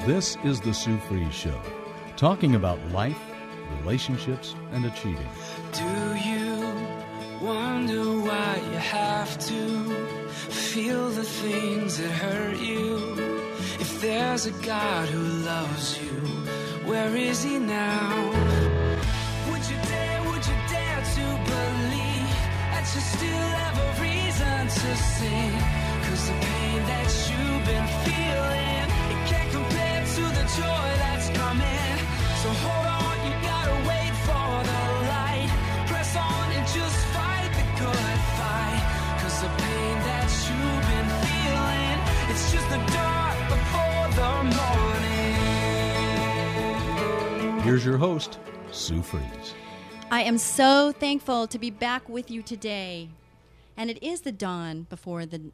This is the Sue Fries Show, talking about life, relationships, and achieving. Do you wonder why you have to feel the things that hurt you? If there's a God who loves you, where is he now? Would you dare to believe that you still have a reason to sing? 'Cause the pain that you've been feeling, it can't compare to the joy that's coming. So hold on, you gotta wait for the light. Press on and just fight the good fight. 'Cause the pain that you've been feeling, it's just the dark before the morning. Here's your host, Sue Fries. I am so thankful to be back with you today. And it is the dawn before the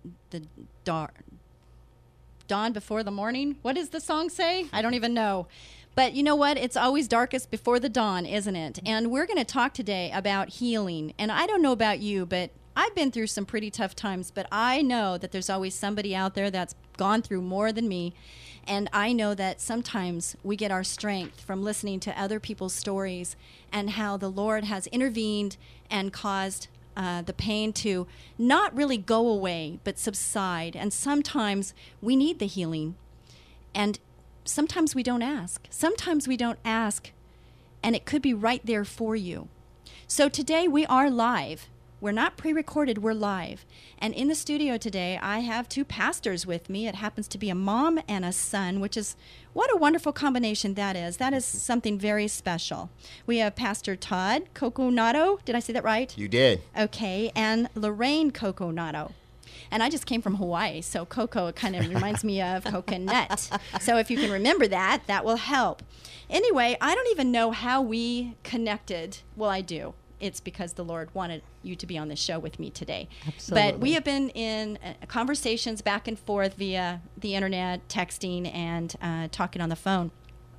dawn before the morning. What does the song say? I don't even know. But you know what? It's always darkest before the dawn, isn't it? And we're going to talk today about healing. And I don't know about you, but I've been through some pretty tough times. But I know that there's always somebody out there that's gone through more than me. And I know that sometimes we get our strength from listening to other people's stories and how the Lord has intervened and caused the pain to not really go away, but subside. And sometimes we need the healing. And sometimes we don't ask. Sometimes we don't ask, and it could be right there for you. So today we are live. We're not pre-recorded, we're live. And in the studio today, I have two pastors with me. It happens to be a mom and a son, which is, what a wonderful combination that is. That is something very special. We have Pastor Todd Coconato. Did I say that right? You did. Okay, and Lorraine Coconato. And I just came from Hawaii, so cocoa kind of reminds me of coconut. So if you can remember that, that will help. Anyway, I don't even know how we connected. Well, I do. It's because the Lord wanted you to be on the show with me today. Absolutely. But we have been in conversations back and forth via the internet, texting, and talking on the phone.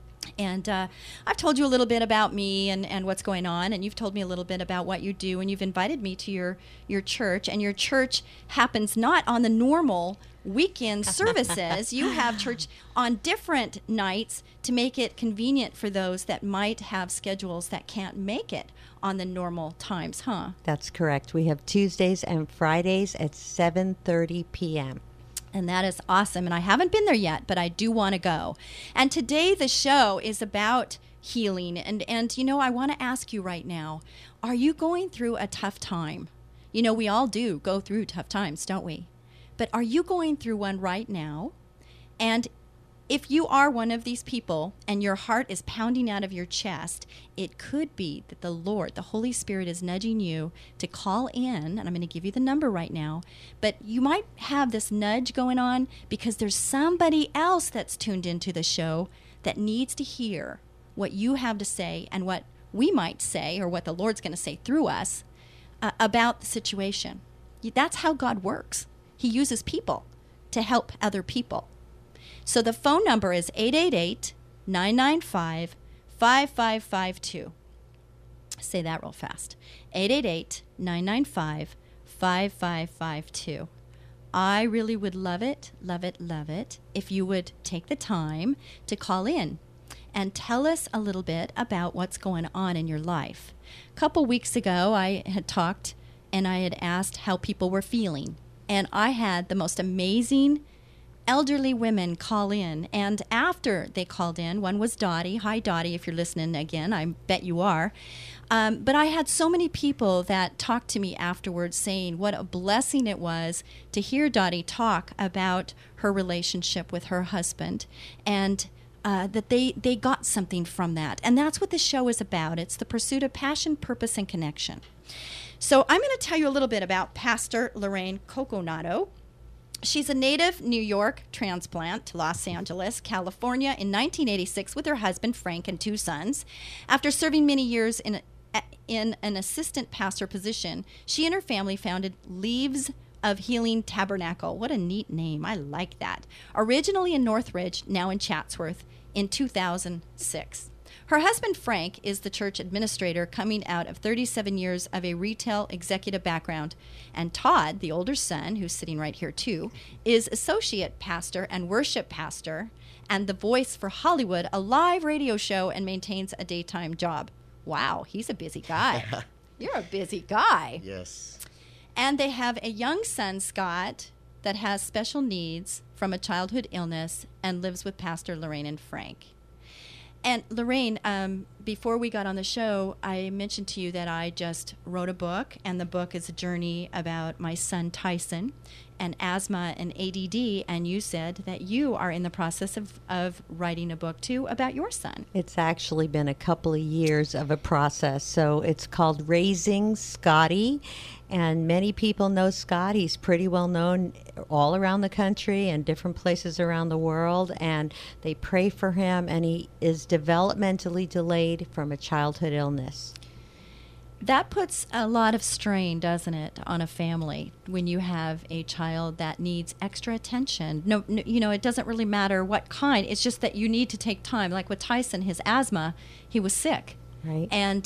And I've told you a little bit about me and what's going on, and you've told me a little bit about what you do, and you've invited me to your church, and your church happens not on the normal weekend services. You have church on different nights to make it convenient for those that might have schedules that can't make it on the normal times, huh? That's correct. We have Tuesdays and Fridays at 7:30 p.m. And that is awesome. And I haven't been there yet, but I do want to go. And today the show is about healing. And you know, I want to ask you right now, are you going through a tough time? You know, we all do go through tough times, don't we? But are you going through one right now? And if you are one of these people and your heart is pounding out of your chest, it could be that the Lord, the Holy Spirit, is nudging you to call in, and I'm going to give you the number right now, but you might have this nudge going on because there's somebody else that's tuned into the show that needs to hear what you have to say and what we might say, or what the Lord's going to say through us about the situation. That's how God works. He uses people to help other people. So the phone number is 888-995-5552. Say that real fast. 888-995-5552. I really would love it, if you would take the time to call in and tell us a little bit about what's going on in your life. A couple weeks ago, I had talked and I had asked how people were feeling. And I had the most amazing elderly women call in, and after they called in, one was Dottie. Hi, Dottie, if you're listening again. I bet you are. But I had so many people that talked to me afterwards saying what a blessing it was to hear Dottie talk about her relationship with her husband, and that they got something from that. And that's what this show is about. It's the pursuit of passion, purpose, and connection. So I'm going to tell you a little bit about Pastor Lorraine Coconato. She's a native New York transplant to Los Angeles, California in 1986 with her husband, Frank, and two sons. After serving many years in an assistant pastor position, she and her family founded Leaves of Healing Tabernacle. What a neat name. I like that. Originally in Northridge, now in Chatsworth, in 2006. Her husband, Frank, is the church administrator coming out of 37 years of a retail executive background. And Todd, the older son, who's sitting right here too, is associate pastor and worship pastor and the voice for Hollywood, a live radio show, and maintains a daytime job. Wow, he's a busy guy. You're a busy guy. Yes. And they have a young son, Scott, that has special needs from a childhood illness and lives with Pastor Lorraine and Frank. And Lorraine, before we got on the show, I mentioned to you that I just wrote a book, and the book is a journey about my son Tyson and asthma and ADD, and you said that you are in the process of writing a book too about your son. It's actually been a couple of years of a process. So it's called Raising Scotty, and many people know Scott. He's pretty well known all around the country and different places around the world, and they pray for him, and he is developmentally delayed from a childhood illness. That puts a lot of strain, doesn't it, on a family when you have a child that needs extra attention. No, it doesn't really matter what kind. It's just that you need to take time. Like with Tyson, his asthma, he was sick. Right. And,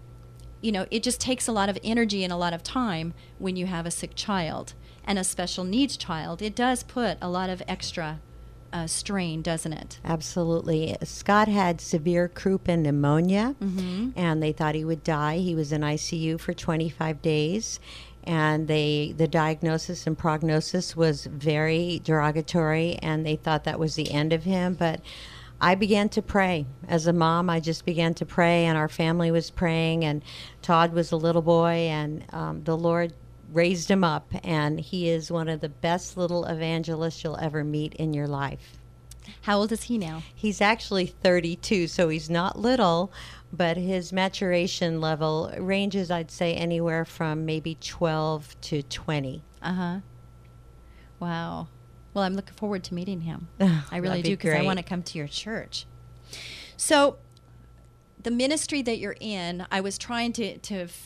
it just takes a lot of energy and a lot of time when you have a sick child and a special needs child. It does put a lot of extra strain, doesn't it? Absolutely. Scott had severe croup and pneumonia, and they thought he would die. He was in ICU for 25 days, and the diagnosis and prognosis was very derogatory, and they thought that was the end of him. But I began to pray. As a mom, I just began to pray, and our family was praying, and Todd was a little boy, and the Lord raised him up, and he is one of the best little evangelists you'll ever meet in your life. How old is he now? He's actually 32, so he's not little, but his maturation level ranges, I'd say, anywhere from maybe 12 to 20. Uh-huh. Wow. Well, I'm looking forward to meeting him. I really That'd be do, because I great. want to come to your church. So the ministry that you're in, I was trying to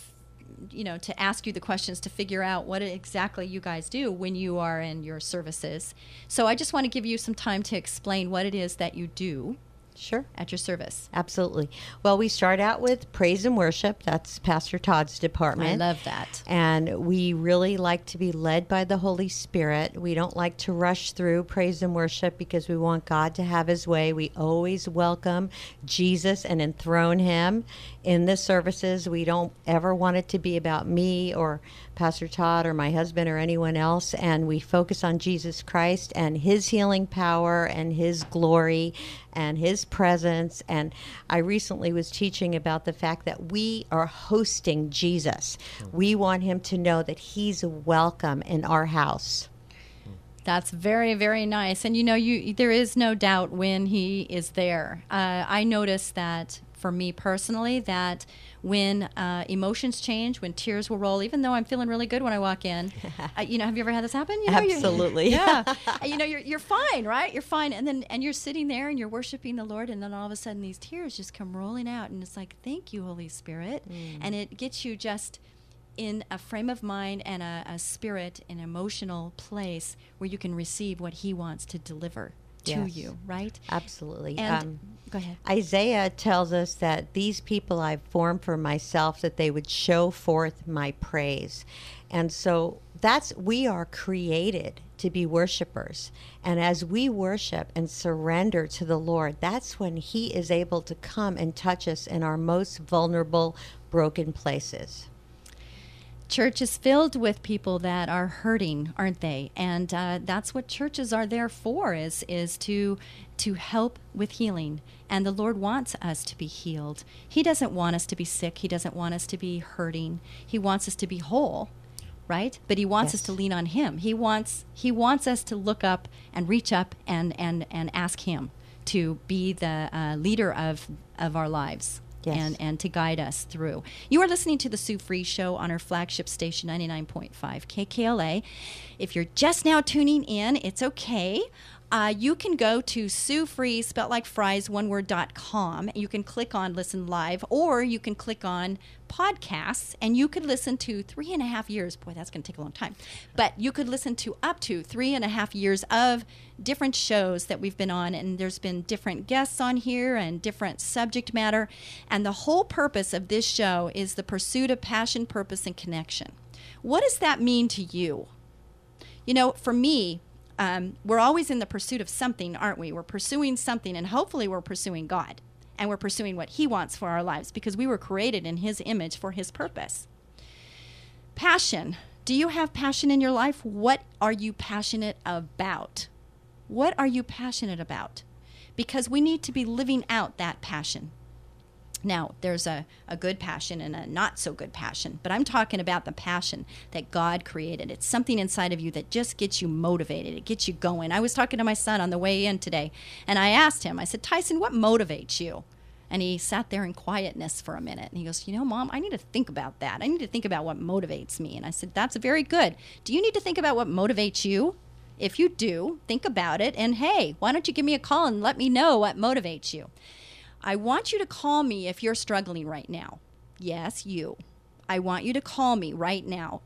ask you the questions to figure out what exactly you guys do when you are in your services. So I just want to give you some time to explain what it is that you do Sure. at your service. Absolutely. Well, we start out with praise and worship. That's Pastor Todd's department. I love that. And we really like to be led by the Holy Spirit. We don't like to rush through praise and worship because we want God to have his way. We always welcome Jesus and enthrone him in the services. We don't ever want it to be about me or Pastor Todd or my husband or anyone else. And we focus on Jesus Christ and his healing power and his glory and his presence. And I recently was teaching about the fact that we are hosting Jesus. We want him to know that he's welcome in our house. That's very, very nice. And there is no doubt when he is there. I notice that for me personally, that when emotions change, when tears will roll, even though I'm feeling really good when I walk in, have you ever had this happen? Absolutely. Yeah. You're fine, right? You're fine. And you're sitting there and you're worshiping the Lord, and then all of a sudden these tears just come rolling out, and it's like, thank you, Holy Spirit. And it gets you just in a frame of mind and a spirit, an emotional place where you can receive what he wants to deliver to Yes. you, right? Absolutely. And go ahead. Isaiah tells us that these people I've formed for myself, that they would show forth my praise. And so we are created to be worshipers. And as we worship and surrender to the Lord, that's when he is able to come and touch us in our most vulnerable, broken places. Church is filled with people that are hurting, aren't they? And that's what churches are there for, is to help with healing. And the Lord wants us to be healed. He doesn't want us to be sick. He doesn't want us to be hurting. He wants us to be whole, right? But he wants us to lean on him. He wants us to look up and reach up and ask him to be the leader of our lives. Yes. And to guide us through. You are listening to the Sue Free Show on our flagship station, 99.5 KKLA. If you're just now tuning in, it's okay. You can go to Sue Free, spelled like fries, oneword.com. You can click on Listen Live, or you can click on Podcasts, and you could listen to 3.5 years. Boy, that's going to take a long time. But you could listen to up to 3.5 years of different shows that we've been on, and there's been different guests on here and different subject matter. And the whole purpose of this show is the pursuit of passion, purpose, and connection. What does that mean to you? For me, we're always in the pursuit of something, aren't we? We're pursuing something, and hopefully we're pursuing God, and we're pursuing what he wants for our lives, because we were created in his image for his purpose. Passion. Do you have passion in your life? What are you passionate about? What are you passionate about? Because we need to be living out that passion. Now, there's a good passion and a not so good passion, but I'm talking about the passion that God created. It's something inside of you that just gets you motivated. It gets you going. I was talking to my son on the way in today, and I asked him, I said, Tyson, what motivates you? And he sat there in quietness for a minute, and he goes, Mom, I need to think about that. I need to think about what motivates me. And I said, that's very good. Do you need to think about what motivates you? If you do, think about it, and hey, why don't you give me a call and let me know what motivates you? I want you to call me if you're struggling right now. Yes, you. I want you to call me right now,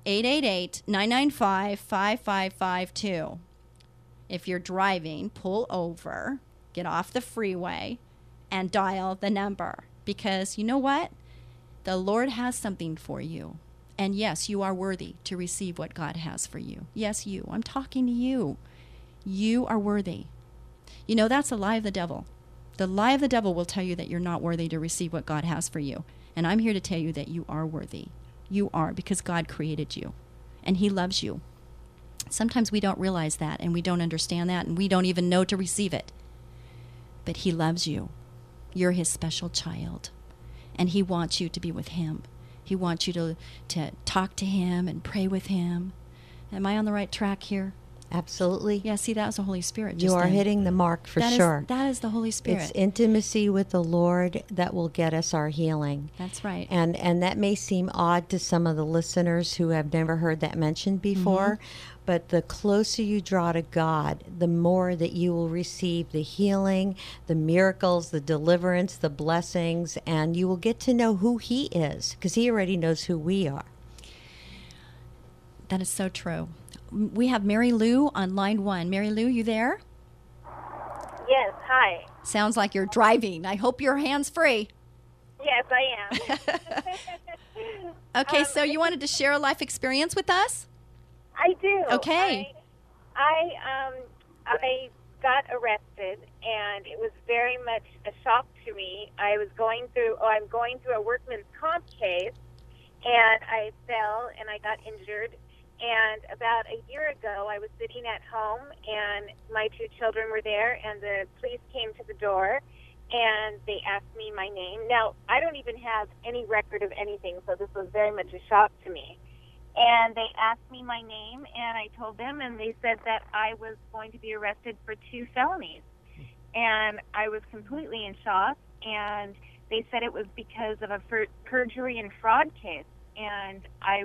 888-995-5552. If you're driving, pull over, get off the freeway, and dial the number. Because you know what? The Lord has something for you. And yes, you are worthy to receive what God has for you. Yes, you. I'm talking to you. You are worthy. That's a lie of the devil. The lie of the devil will tell you that you're not worthy to receive what God has for you. And I'm here to tell you that you are worthy. You are, because God created you. And he loves you. Sometimes we don't realize that, and we don't understand that, and we don't even know to receive it. But he loves you. You're his special child. And he wants you to be with him. He wants you to talk to him and pray with him. Am I on the right track here? Absolutely. Yeah, see, that was the Holy Spirit. You are hitting the mark for sure. That is the Holy Spirit. It's intimacy with the Lord that will get us our healing. That's right. And that may seem odd to some of the listeners who have never heard that mentioned before, but the closer you draw to God, the more that you will receive the healing, the miracles, the deliverance, the blessings, and you will get to know who he is, because he already knows who we are. That is so true. We have Mary Lou on line 1. Mary Lou, you there? Yes, hi. Sounds like you're driving. I hope your hands free. Yes, I am. Okay, so you wanted to share a life experience with us? I do. Okay. I got arrested, and it was very much a shock to me. I'm going through a workman's comp case, and I fell and I got injured. And about a year ago, I was sitting at home, and my 2 children were there, and the police came to the door, and they asked me my name. Now, I don't even have any record of anything, so this was very much a shock to me. And they asked me my name, and I told them, and they said that I was going to be arrested for 2 felonies. And I was completely in shock, and they said it was because of a perjury and fraud case. And I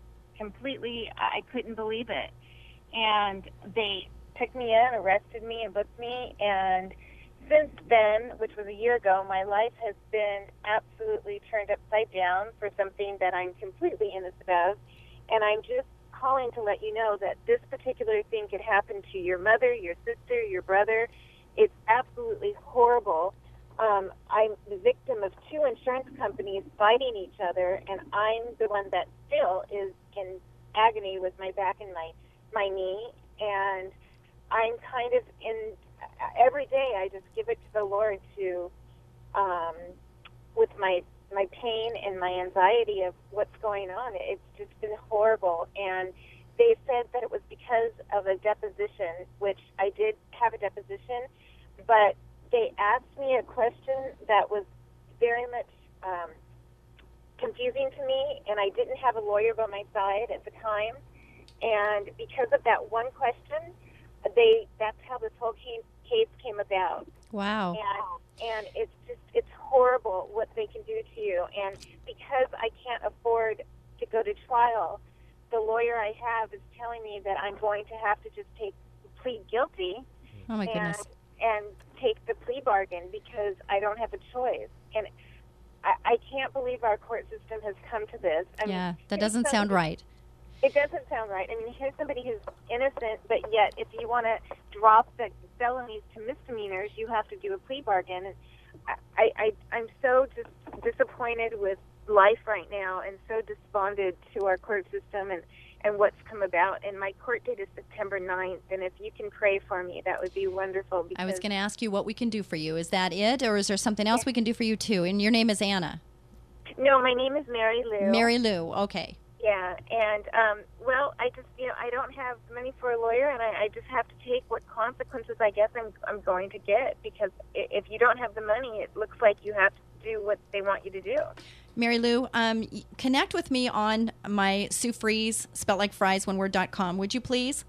couldn't believe it. And they took me in, arrested me, and booked me. And since then, which was a year ago, my life has been absolutely turned upside down for something that I'm completely innocent of. And I'm just calling to let you know that this particular thing could happen to your mother, your sister, your brother. It's absolutely horrible. I'm the victim of 2 insurance companies fighting each other, and I'm the one that still is in agony with my back and my knee. And I'm kind of every day I just give it to the Lord to, with my pain and my anxiety of what's going on. It's just been horrible. And they said that it was because of a deposition, which I did have a deposition, but they asked me a question that was very much confusing to me, and I didn't have a lawyer by my side at the time. And because of that one question, that's how this whole case came about. Wow. And it's horrible what they can do to you. And because I can't afford to go to trial, the lawyer I have is telling me that I'm going to have to just plead guilty. Oh my goodness. And take the plea bargain because I don't have a choice. And I can't believe our court system has come to this. That doesn't sound right. It doesn't sound right. I mean, here's somebody who's innocent, but yet if you want to drop the felonies to misdemeanors, you have to do a plea bargain. And I'm so just disappointed with life right now and so despondent to our court system. And and what's come about. And my court date is September 9th, and if you can pray for me, that would be wonderful. I was going to ask you what we can do for you. Is that it, or is there something else we can do for you too? And your name is Anna. No, my name is Mary Lou. Mary Lou, okay. Yeah, and, well, I just, I don't have money for a lawyer, and I just have to take what consequences I guess I'm going to get, because if you don't have the money, it looks like you have to do what they want you to do. Mary Lou, connect with me on my Sue Fries, spelled like fries, oneword.com, would you please?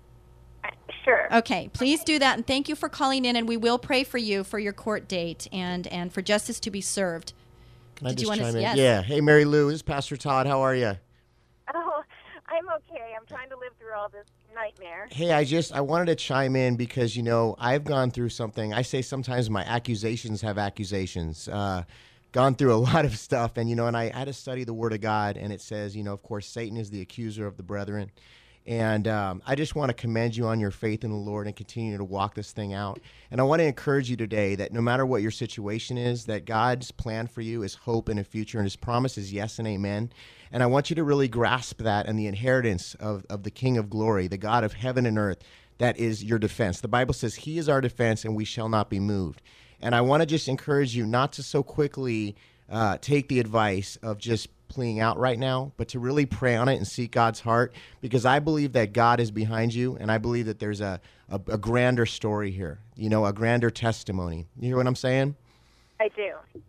Sure. Okay, please do that, and thank you for calling in, and we will pray for you for your court date and for justice to be served. Can I just chime in? Yes. Yeah. Hey, Mary Lou, this is Pastor Todd. How are you? Oh, I'm okay. I'm trying to live through all this nightmare. Hey, I wanted to chime in because, I've gone through something. I say sometimes my accusations have accusations. Gone through a lot of stuff, and, and I had to study the Word of God, and it says, of course, Satan is the accuser of the brethren. And I just want to commend you on your faith in the Lord and continue to walk this thing out. And I want to encourage you today that no matter what your situation is, that God's plan for you is hope and a future, and his promise is yes and amen. And I want you to really grasp that and the inheritance of the King of glory, the God of heaven and earth, that is your defense. The Bible says he is our defense and we shall not be moved. And I want to just encourage you not to so quickly take the advice of just pleading out right now, but to really pray on it and seek God's heart, because I believe that God is behind you, and I believe that there's a grander story here, a grander testimony. You hear what I'm saying? I do.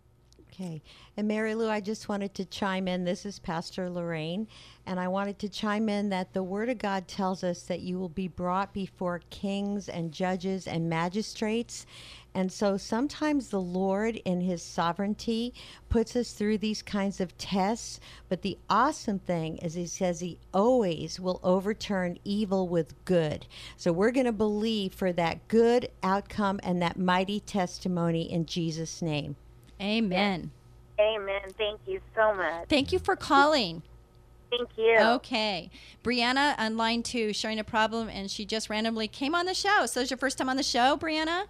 Okay. And Mary Lou, I just wanted to chime in. This is Pastor Lorraine, and I wanted to chime in that the Word of God tells us that you will be brought before kings and judges and magistrates. And so sometimes the Lord in his sovereignty puts us through these kinds of tests. But the awesome thing is he says he always will overturn evil with good. So we're going to believe for that good outcome and that mighty testimony in Jesus' name. Amen. Amen. Thank you so much. Thank you for calling. Thank you. Okay. Brianna on line 2 sharing a problem, and she just randomly came on the show. So is your first time on the show, Brianna?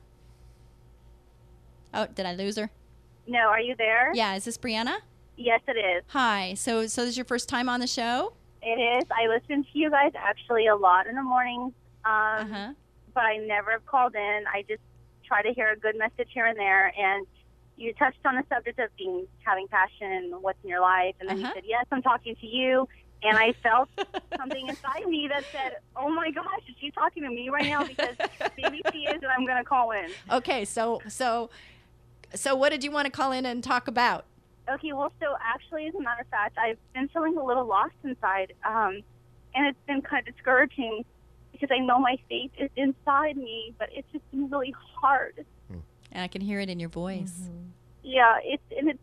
Oh, did I lose her? No, are you there? Yeah, is this Brianna? Yes, it is. Hi. So this is your first time on the show? It is. I listen to you guys actually a lot in the mornings, but I never have called in. I just try to hear a good message here and there, and you touched on the subject of having passion and what's in your life, and then you said, yes, I'm talking to you, and I felt something inside me that said, oh my gosh, is she talking to me right now? Because maybe she is, and I'm going to call in. Okay, so what did you want to call in and talk about? Okay, well, so actually, as a matter of fact, I've been feeling a little lost inside, and it's been kind of discouraging because I know my faith is inside me, but it's just been really hard. And I can hear it in your voice. Mm-hmm. Yeah, it's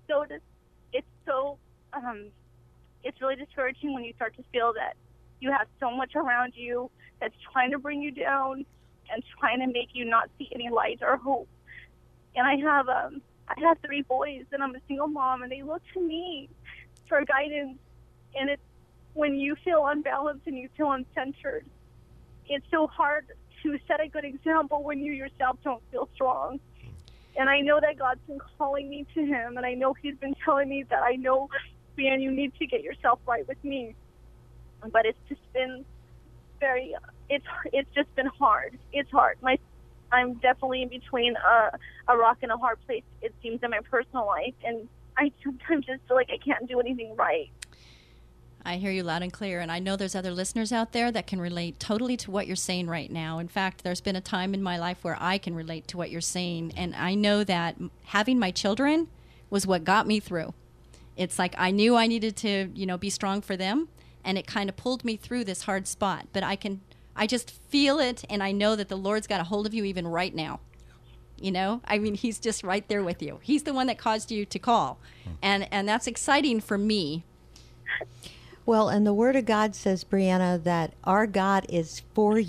really discouraging when you start to feel that you have so much around you that's trying to bring you down and trying to make you not see any light or hope. And I have 3 boys, and I'm a single mom, and they look to me for guidance. And it's when you feel unbalanced and you feel uncentered, it's so hard to set a good example when you yourself don't feel strong. And I know that God's been calling me to him, and I know he's been telling me that I know, man, you need to get yourself right with me. But it's just been it's just been hard. It's hard. I'm definitely in between a rock and a hard place, it seems, in my personal life, and I sometimes just feel like I can't do anything right. I hear you loud and clear, and I know there's other listeners out there that can relate totally to what you're saying right now. In fact, there's been a time in my life where I can relate to what you're saying, and I know that having my children was what got me through. It's like I knew I needed to, be strong for them, and it kind of pulled me through this hard spot. But I just feel it, and I know that the Lord's got a hold of you even right now. He's just right there with you. He's the one that caused you to call, and that's exciting for me. Well, and the Word of God says, Brianna, that our God is for you.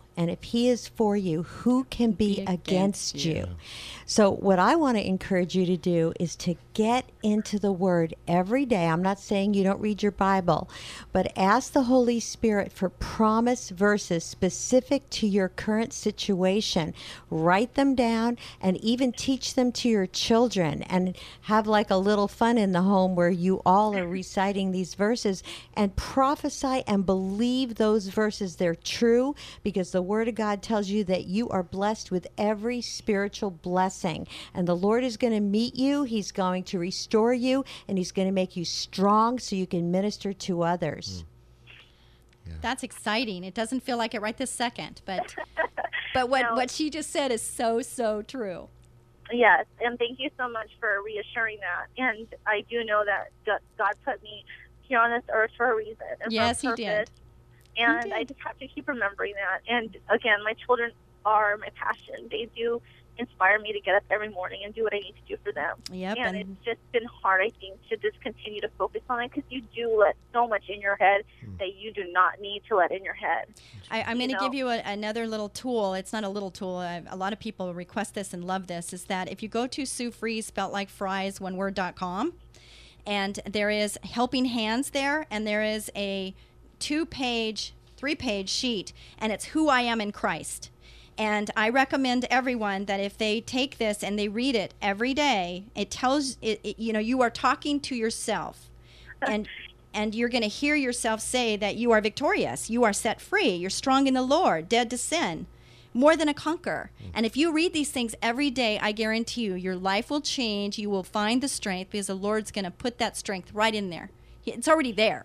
And if he is for you, who can be against you? So what I want to encourage you to do is to get into the Word every day. I'm not saying you don't read your Bible, but ask the Holy Spirit for promise verses specific to your current situation. Write them down and even teach them to your children, and have like a little fun in the home where you all are reciting these verses, and prophesy and believe those verses. They're true, because the Word of God tells you that you are blessed with every spiritual blessing. And the Lord is going to meet you. He's going to restore you, and He's going to make you strong so you can minister to others. That's exciting. It doesn't feel like it right this second, but what she just said is so true. Yes, and thank you so much for reassuring that. And I do know that God put me here on this earth for a reason. And Yes, for a He purpose. did. And I just have to keep remembering that. And again, my children are my passion. They do inspire me to get up every morning and do what I need to do for them. Yep, And and it's just been hard, I think, to just continue to focus on it, because you do let so much in your head that you do not need to let in your head. I'm going to give you another little tool. It's not a little tool. A lot of people request this and love this, is that if you go to Sue Fries, spelt like fries, oneword.com, and there is helping hands there, and there is a 2-page, 3-page sheet, and it's who I am in Christ. And I recommend everyone that if they take this and they read it every day, it tells you are talking to yourself, and you're going to hear yourself say that you are victorious, you are set free, you're strong in the Lord, dead to sin, more than a conqueror. And if you read these things every day, I guarantee you, your life will change. You will find the strength, because the Lord's going to put that strength right in there. It's already there.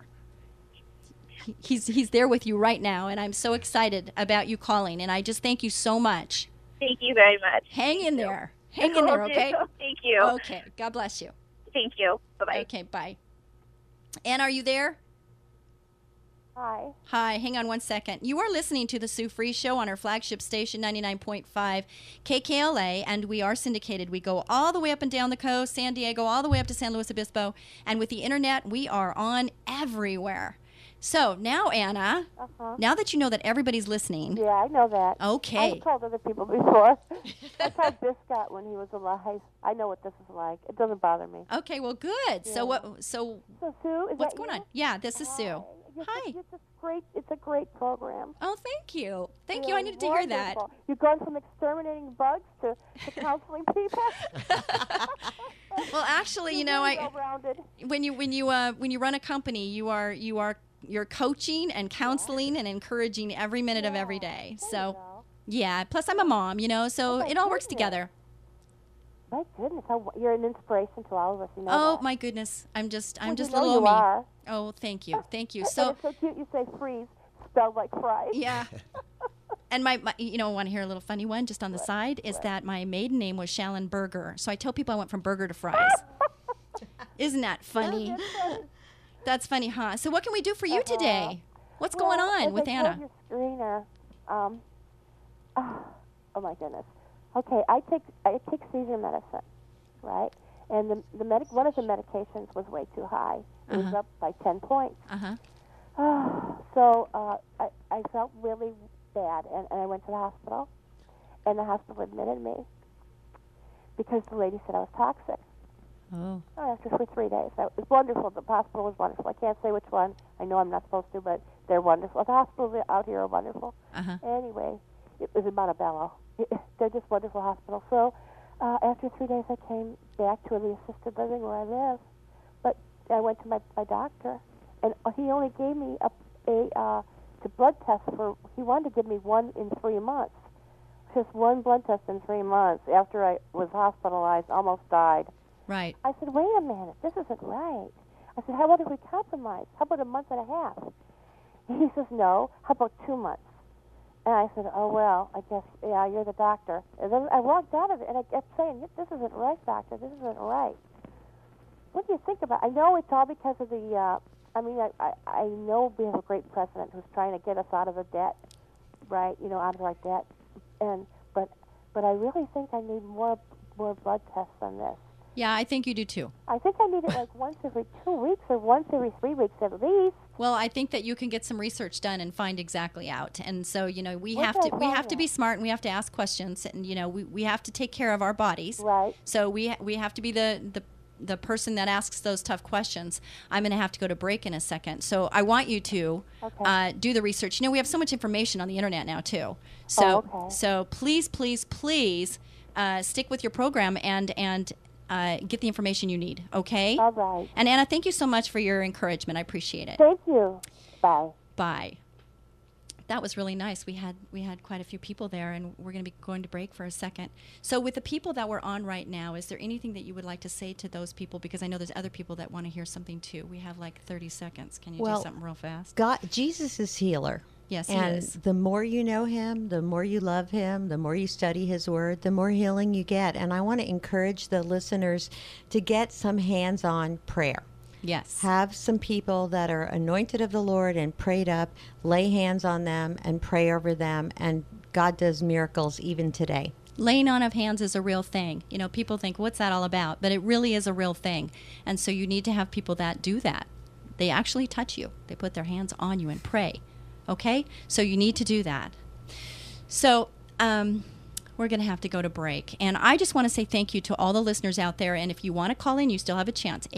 He's there with you right now, and I'm so excited about you calling, and I just thank you so much. Thank you very much. Hang in there. Hang in there, okay? Thank you. Okay. God bless you. Thank you. Bye-bye. Okay, bye. Ann, are you there? Hi. Hi, hang on one second. You are listening to the Sue Fries Show on our flagship station, 99.5 KKLA, and we are syndicated. We go all the way up and down the coast, San Diego, all the way up to San Luis Obispo, and with the internet, we are on everywhere. So now, Anna, now that you know that everybody's listening. Yeah, I know that. Okay. I've told other people before. I tried Biscott when he was alive. I know what this is like. It doesn't bother me. Okay, well, good. Yeah. So Sue, is what's that going you? on? Yeah, this is Sue. Hi. It's a great program. Oh, thank you. Thank you. I needed to hear that. Wonderful. You've gone from exterminating bugs to counseling people. Well, actually, when you run a company, you're coaching and counseling and encouraging every minute of every day. So, yeah. Plus, I'm a mom, so it all works together. My goodness, you're an inspiration to all of us. You know Oh that. my goodness, I'm just you little know old me. you are. Oh, thank you. So it's so cute. You say freeze, spelled like fries. Yeah. And my want to hear a little funny one just on the side is that my maiden name was Shallon Burger. So I tell people I went from burger to fries. Isn't that funny? That's funny, huh? So what can we do for you today? What's going on with Anna? I told your screener, oh my goodness. Okay, I take seizure medicine, right? And one of the medications was way too high. It was up by 10 points. So I felt really bad, and I went to the hospital, and the hospital admitted me because the lady said I was toxic. Oh. After for 3 days. That was wonderful. The hospital was wonderful. I can't say which one. I know I'm not supposed to, but they're wonderful. The hospitals out here are wonderful. Anyway, it was in Montebello. They're just wonderful hospitals. So after 3 days, I came back to the assisted living where I live. But I went to my doctor, and he only gave me a blood test he wanted to give me one in 3 months. Just one blood test in 3 months after I was hospitalized, almost died. Right. I said, wait a minute, this isn't right. I said, how about if we compromise? How about a month and a half? He says, no, how about 2 months? And I said, oh, well, I guess, yeah, you're the doctor. And then I walked out of it, and I kept saying, this isn't right, doctor, this isn't right. What do you think about it? I know it's all because of I know we have a great president who's trying to get us out of the debt, right, out of our debt. But I really think I need more blood tests than this. Yeah, I think you do too. I think I need it like once every 2 weeks or once every 3 weeks at least. Well, I think that you can get some research done and find exactly out. And so, we What's have to that we have about? to be smart, and we have to ask questions, and we have to take care of our bodies. Right. So we have to be the person that asks those tough questions. I'm going to have to go to break in a second. So I want you to do the research. We have so much information on the internet now too. So so please stick with your program and get the information you need, okay? All right. And Anna, thank you so much for your encouragement. I appreciate it. Thank you. Bye. Bye. That was really nice. We had quite a few people there, and we're going to be going to break for a second. So with the people that we're on right now, is there anything that you would like to say to those people? Because I know there's other people that want to hear something too. We have like 30 seconds. Can you do something real fast? Jesus is healer. Yes, he and is. The more you know him, the more you love him, the more you study his word, the more healing you get. And I want to encourage the listeners to get some hands-on prayer. Yes. Have some people that are anointed of the Lord and prayed up, lay hands on them and pray over them, and God does miracles even today. Laying on of hands is a real thing. People think, what's that all about? But it really is a real thing. And so you need to have people that do that. They actually touch you. They put their hands on you and pray. Okay? So you need to do that. So we're going to have to go to break. And I just want to say thank you to all the listeners out there. And if you want to call in, you still have a chance.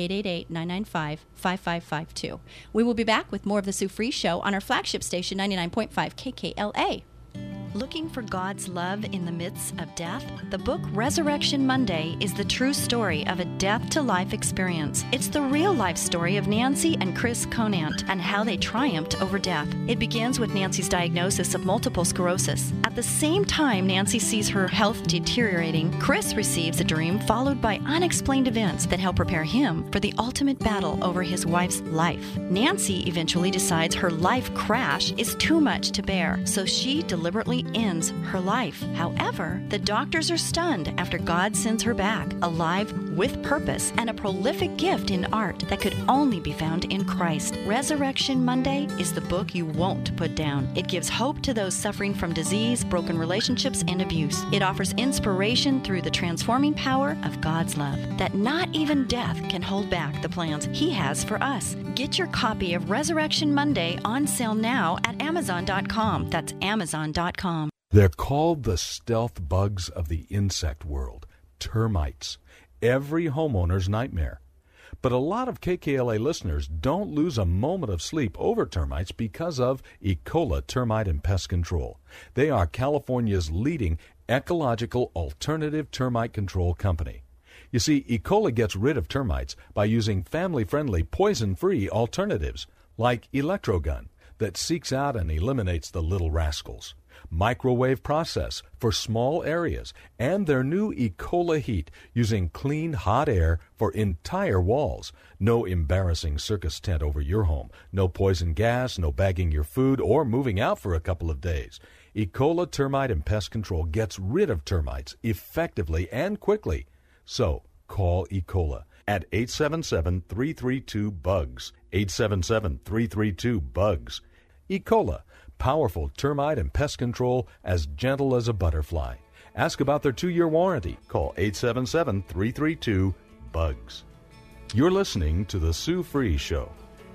888-995-5552. We will be back with more of the Sue Fries Show on our flagship station, 99.5 KKLA. Looking for God's love in the midst of death? The book Resurrection Monday is the true story of a death-to-life experience. It's the real-life story of Nancy and Chris Conant and how they triumphed over death. It begins with Nancy's diagnosis of multiple sclerosis. At the same time Nancy sees her health deteriorating, Chris receives a dream followed by unexplained events that help prepare him for the ultimate battle over his wife's life. Nancy eventually decides her life crash is too much to bear, so she deliberately ends her life. However, the doctors are stunned after God sends her back, alive with purpose and a prolific gift in art that could only be found in Christ. Resurrection Monday is the book you won't put down. It gives hope to those suffering from disease, broken relationships, and abuse. It offers inspiration through the transforming power of God's love, that not even death can hold back the plans He has for us. Get your copy of Resurrection Monday on sale now at Amazon.com. That's Amazon.com. They're called the stealth bugs of the insect world, termites, every homeowner's nightmare. But a lot of KKLA listeners don't lose a moment of sleep over termites because of Ecola Termite and Pest Control. They are California's leading ecological alternative termite control company. You see, Ecola gets rid of termites by using family-friendly, poison-free alternatives like Electrogun that seeks out and eliminates the little rascals, microwave process for small areas, and their new Ecola Heat using clean hot air for entire walls. No embarrassing circus tent over your home, no poison gas, no bagging your food or moving out for a couple of days. Ecola Termite and Pest Control gets rid of termites effectively and quickly. So call Ecola at 877-332-BUGS, 877-332-BUGS. Ecola, powerful termite and pest control as gentle as a butterfly. Ask about their 2-year warranty. Call 877-332-BUGS. You're listening to The Sue Fries Show.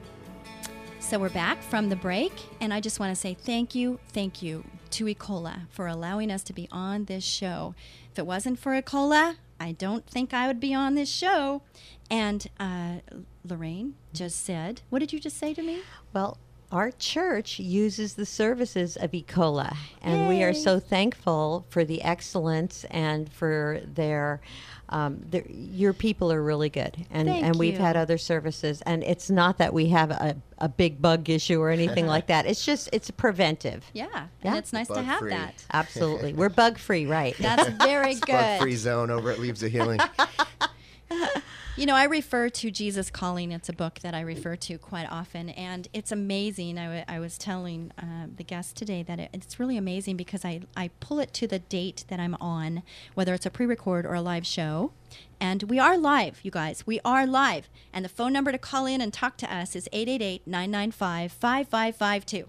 So we're back from the break, and I just want to say thank you to Ecola for allowing us to be on this show. If it wasn't for Ecola, I don't think I would be on this show. And Lorraine just said, what did you just say to me? Well, our church uses the services of Ecola, and we are so thankful for the excellence and for their your people are really good, and we've had other services, and it's not that we have a big bug issue or anything like that. It's just it's preventive. Yeah, and it's nice to have Bug-free. that. Absolutely, we're bug free, right? That's very good. Bug-free zone over at Leaves of Healing. I refer to Jesus Calling. It's a book that I refer to quite often, and it's amazing. I was telling the guest today that it's really amazing because I pull it to the date that I'm on, whether it's a pre-record or a live show. And we are live, you guys. We are live. And the phone number to call in and talk to us is 888-995-5552.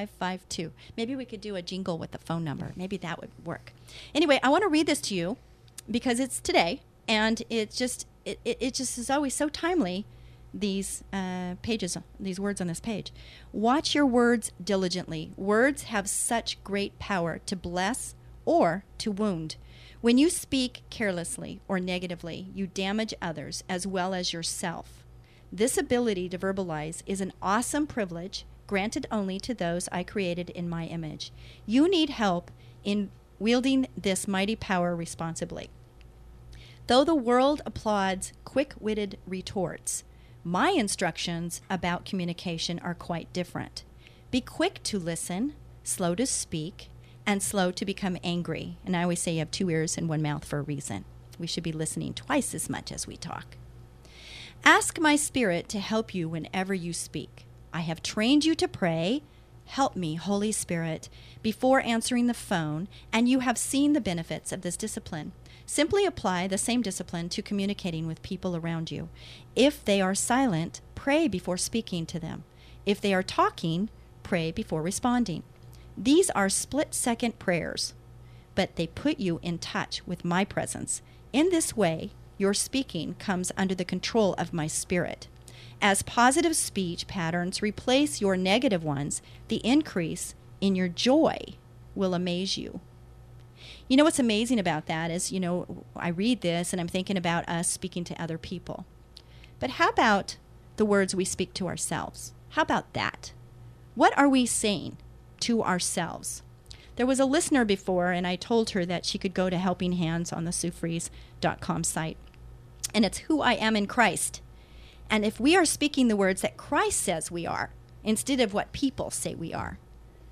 888-995-5552. Maybe we could do a jingle with the phone number. Maybe that would work. Anyway, I want to read this to you. because it's today, and it just is always so timely. These pages, these words on this page. Watch your words diligently. Words have such great power to bless or to wound. When you speak carelessly or negatively, you damage others as well as yourself. This ability to verbalize is an awesome privilege granted only to those I created in my image. You need help in wielding this mighty power responsibly. Though the world applauds quick-witted retorts, my instructions about communication are quite different. Be quick to listen, slow to speak, and slow to become angry. And I always say you have 2 ears and 1 mouth for a reason. We should be listening twice as much as we talk. Ask my Spirit to help you whenever you speak. I have trained you to pray, help me, Holy Spirit, before answering the phone, and you have seen the benefits of this discipline. Simply apply the same discipline to communicating with people around you. If they are silent, pray before speaking to them. If they are talking, pray before responding. These are split-second prayers, but they put you in touch with my presence. In this way, your speaking comes under the control of my Spirit. As positive speech patterns replace your negative ones, the increase in your joy will amaze you. You know what's amazing about that is, I read this and I'm thinking about us speaking to other people. But how about the words we speak to ourselves? How about that? What are we saying to ourselves? There was a listener before, and I told her that she could go to Helping Hands on the SueFries.com site. And it's who I am in Christ. And if we are speaking the words that Christ says we are, instead of what people say we are.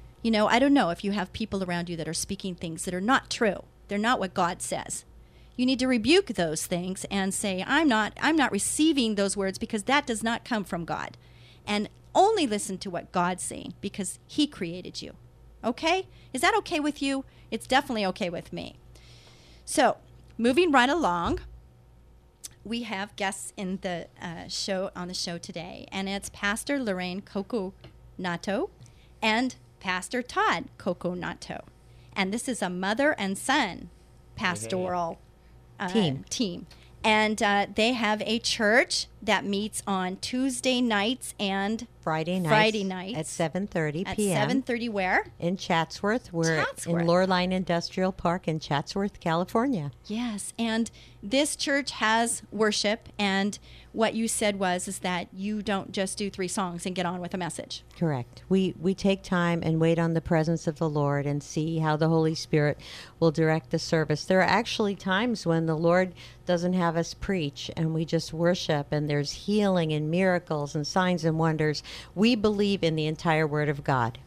I don't know if you have people around you that are speaking things that are not true. They're not what God says. You need to rebuke those things and say, I'm not receiving those words because that does not come from God. And only listen to what God's saying because He created you. Okay? Is that okay with you? It's definitely okay with me. So, moving right along, we have guests in the show today, and it's Pastor Lorraine Coconato and Pastor Todd Coconato. And this is a mother and son pastoral team. And they have a church that meets on Tuesday nights and Friday nights at 7:30 p.m. At 7:30 where? In Chatsworth. We're in Loreline Industrial Park in Chatsworth, California. Yes, and this church has worship, and what you said is that you don't just do 3 songs and get on with a message. Correct. We take time and wait on the presence of the Lord and see how the Holy Spirit will direct the service. There are actually times when the Lord doesn't have us preach and we just worship, and there's healing and miracles and signs and wonders. We believe in the entire Word of God.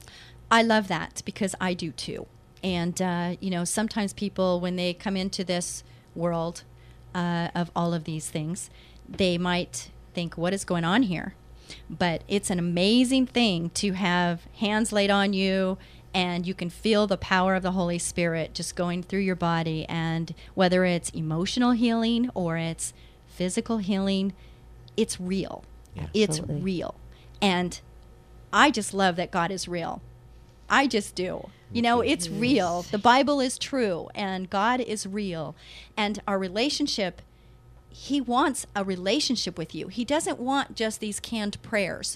I love that because I do too. And, sometimes people, when they come into this world of all of these things, they might think, what is going on here? But it's an amazing thing to have hands laid on you, and you can feel the power of the Holy Spirit just going through your body. And whether it's emotional healing or it's physical healing, it's real. Absolutely. It's real. And I just love that God is real. I just do. It's real. The Bible is true, and God is real. And our relationship, He wants a relationship with you. He doesn't want just these canned prayers.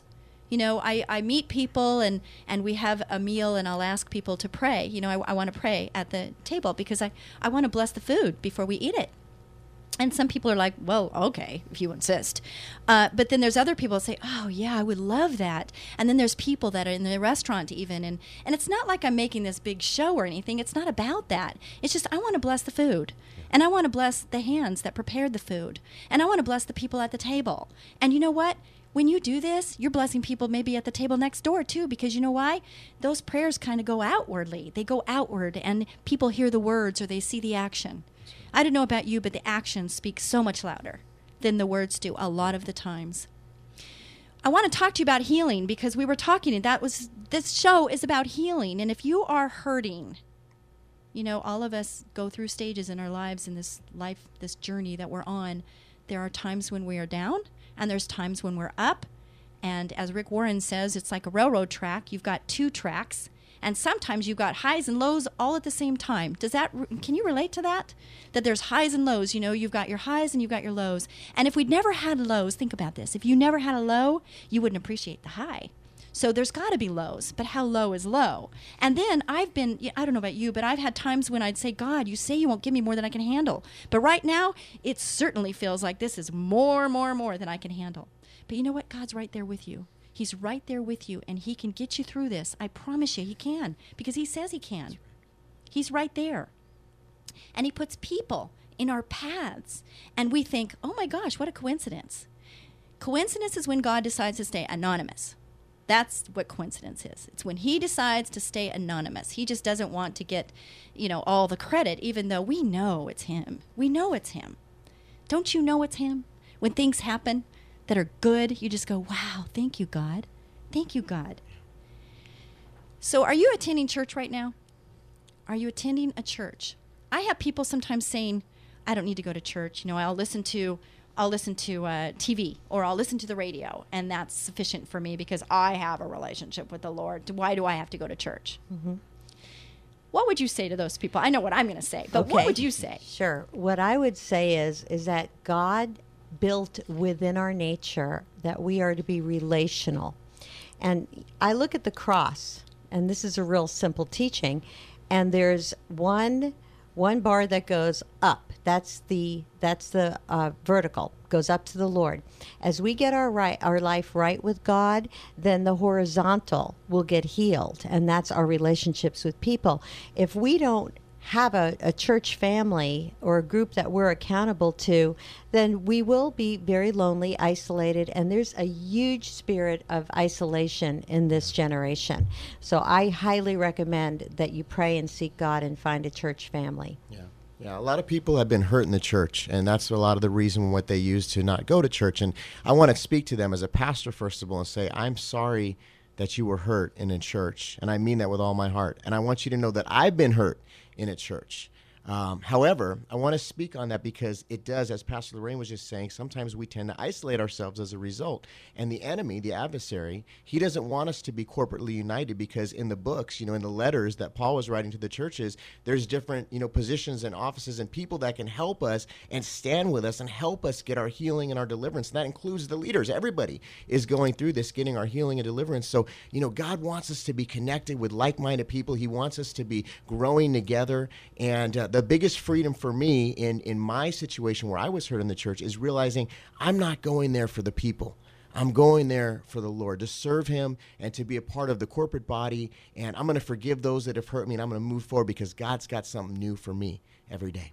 I meet people and we have a meal, and I'll ask people to pray. I want to pray at the table because I want to bless the food before we eat it. And some people are like, well, okay, if you insist. But then there's other people that say, oh, yeah, I would love that. And then there's people that are in the restaurant even. And it's not like I'm making this big show or anything. It's not about that. It's just I want to bless the food. And I want to bless the hands that prepared the food. And I want to bless the people at the table. And you know what? When you do this, you're blessing people maybe at the table next door too, because you know why? Those prayers kind of go outwardly. They go outward, and people hear the words or they see the action. I don't know about you, but the actions speak so much louder than the words do a lot of the times. I want to talk to you about healing because we were talking, and this show is about healing. And if you are hurting, all of us go through stages in our lives in this journey that we're on. There are times when we are down, and there's times when we're up. And as Rick Warren says, it's like a railroad track. You've got 2 tracks, And sometimes you've got highs and lows all at the same time. Can you relate to that? That there's highs and lows, you know, you've got your highs and you've got your lows. And if we'd never had lows, think about this. If you never had a low, you wouldn't appreciate the high. So there's got to be lows, but how low is low? And then I don't know about you, but I've had times when I'd say, God, you say you won't give me more than I can handle. But right now, it certainly feels like this is more than I can handle. But you know what? God's right there with you. He's right there with you, and he can get you through this. I promise you he can, because he says he can. He's right there. And he puts people in our paths, and we think, oh my gosh, what a coincidence. Coincidence is when God decides to stay anonymous. That's what coincidence is. It's when he decides to stay anonymous. He just doesn't want to get, you know, all the credit, even though we know it's him. We know it's him. Don't you know it's him? When things happen that are good, you just go, wow, thank you, God. Thank you, God. So are you attending church right now? Are you attending a church? I have people sometimes saying, I don't need to go to church. You know, I'll listen to TV, or I'll listen to the radio, and that's sufficient for me because I have a relationship with the Lord. Why do I have to go to church? Mm-hmm. What would you say to those people? I know what I'm going to say, but what would you say? Sure. What I would say is that God built within our nature that we are to be relational. And I look at the cross, and this is a real simple teaching, and there's one bar that goes up. That's the vertical, goes up to the Lord. As we get our life right with God, then the horizontal will get healed, and that's our relationships with people. If we don't have a church family or a group that we're accountable to, then we will be very lonely, isolated, and there's a huge spirit of isolation in this generation. So I highly recommend that you pray and seek God and find a church family. Yeah, a lot of people have been hurt in the church, and that's a lot of the reason what they use to not go to church. And I want to speak to them as a pastor, first of all, and say, I'm sorry that you were hurt in a church, and I mean that with all my heart. And I want you to know that I've been hurt in a church. However, I want to speak on that because it does, as Pastor Lorraine was just saying, sometimes we tend to isolate ourselves as a result. And the enemy, the adversary, he doesn't want us to be corporately united because in the books, you know, in the letters that Paul was writing to the churches, there's different, you know, positions and offices and people that can help us and stand with us and help us get our healing and our deliverance. And that includes the leaders. Everybody is going through this, getting our healing and deliverance. So, you know, God wants us to be connected with like-minded people. He wants us to be growing together. And the biggest freedom for me in my situation where I was hurt in the church is realizing I'm not going there for the people. I'm going there for the Lord, to serve him and to be a part of the corporate body. And I'm going to forgive those that have hurt me, and I'm going to move forward because God's got something new for me every day.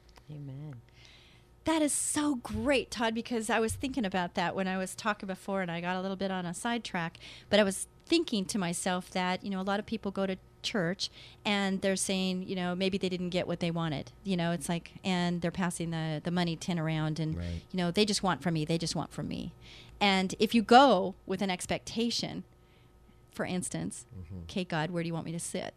Amen. That is so great, Todd, because I was thinking about that when I was talking before, and I got a little bit on a sidetrack. But I was thinking to myself that, you know, a lot of people go to church and they're saying, you know, maybe they didn't get what they wanted. You know, it's like, and they're passing the money tin around and, right. You know, they just want from me. They just want from me. And if you go with an expectation, for instance, okay, God, where do you want me to sit?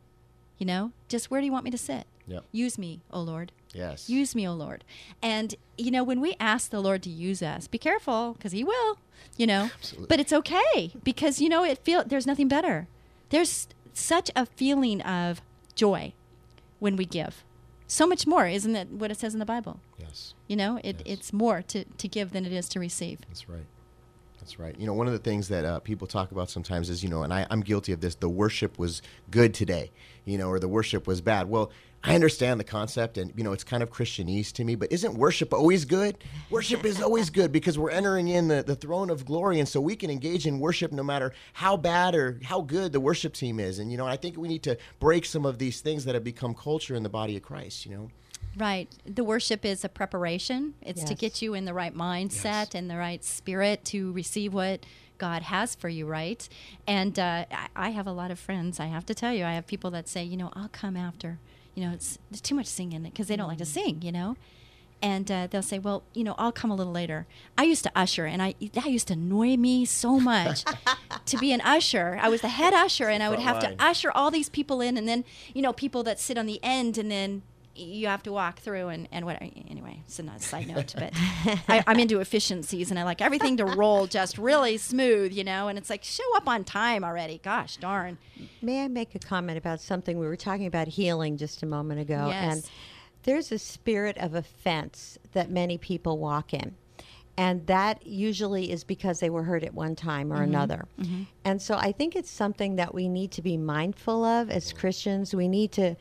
You know, just where do you want me to sit? Yep. Use me, O Lord. Yes. Use me, O Lord. And, you know, when we ask the Lord to use us, be careful, because he will, you know. Absolutely. But it's okay, because, you know, there's nothing better. There's such a feeling of joy when we give. So much more, isn't that what it says in the Bible? Yes. You know, it's more to give than it is to receive. That's right. That's right. You know, one of the things that people talk about sometimes is, you know, and I'm guilty of this, the worship was good today, you know, or the worship was bad. Well, I understand the concept, and, you know, it's kind of Christianese to me, but isn't worship always good? Worship is always good because we're entering in the throne of glory, and so we can engage in worship no matter how bad or how good the worship team is. And, you know, I think we need to break some of these things that have become culture in the body of Christ, you know. Right. The worship is a preparation. It's to get you in the right mindset and the right spirit to receive what God has for you, right? And I have a lot of friends, I have to tell you. I have people that say, you know, I'll come after. You know, there's too much singing because they don't like to sing, you know. And they'll say, well, you know, I'll come a little later. I used to usher, and that used to annoy me so much to be an usher. I was the head usher, and I would have to usher all these people in, and then, you know, people that sit on the end, and then you have to walk through and what anyway, it's not a side note, but I'm into efficiencies and I like everything to roll just really smooth, you know, and it's like, show up on time already. Gosh darn. May I make a comment about something? We were talking about healing just a moment ago. Yes. And there's a spirit of offense that many people walk in. And that usually is because they were hurt at one time or another. And so I think it's something that we need to be mindful of as Christians. We need to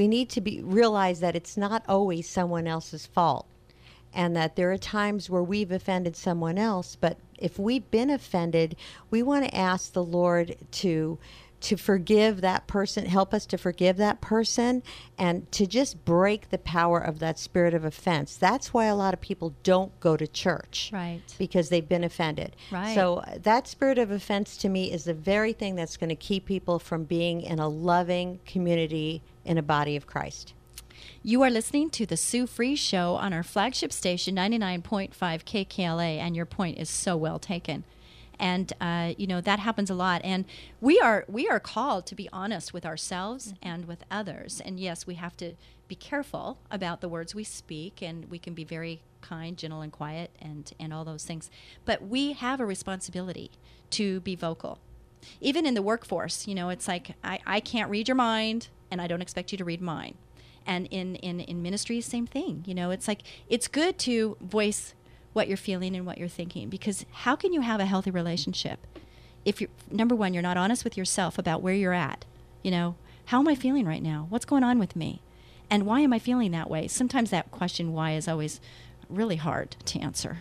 realize that it's not always someone else's fault, and that there are times where we've offended someone else. But if we've been offended, we want to ask the Lord to forgive that person, help us to forgive that person, and to just break the power of that spirit of offense. That's why a lot of people don't go to church. Right. Because they've been offended. Right. So that spirit of offense to me is the very thing that's going to keep people from being in a loving community in a body of Christ. You are listening to the Sue Fries Show on our flagship station, 99.5 KKLA, and your point is so well taken. And, that happens a lot. And we are called to be honest with ourselves and with others. And, yes, we have to be careful about the words we speak, and we can be very kind, gentle, and quiet and all those things. But we have a responsibility to be vocal. Even in the workforce, it's like I can't read your mind, and I don't expect you to read mine. And in ministry, same thing. It's like it's good to voice what you're feeling and what you're thinking, because how can you have a healthy relationship if you're, number one, you're not honest with yourself about where you're at? How am I feeling right now? What's going on with me? And why am I feeling that way? Sometimes that question why is always really hard to answer.